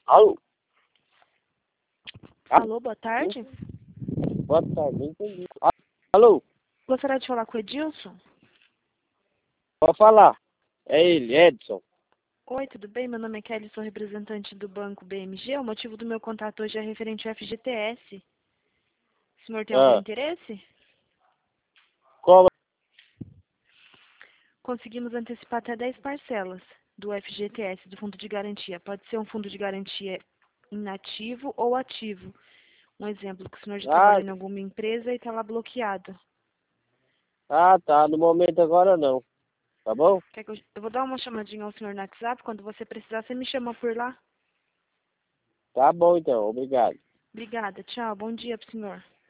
Alô? Alô, boa tarde. Boa tarde, não entendi. Alô? Gostaria de falar com o Edilson? Pode falar. É ele, Edson. Oi, tudo bem? Meu nome é Kelly, sou representante do Banco BMG. O motivo do meu contato hoje é referente ao FGTS. O senhor tem algum Ah, interesse? qual Conseguimos antecipar até 10 parcelas do FGTS, do Fundo de Garantia. Pode ser um fundo de garantia inativo ou ativo. Um exemplo, que o senhor já Ah, trabalhou em alguma empresa e está lá bloqueado. tá. No momento agora não. Tá bom? Quer que eu vou dar uma chamadinha ao senhor no WhatsApp. Quando você precisar, você me chama por lá. Tá bom então, obrigado. Obrigada, tchau. Bom dia pro senhor.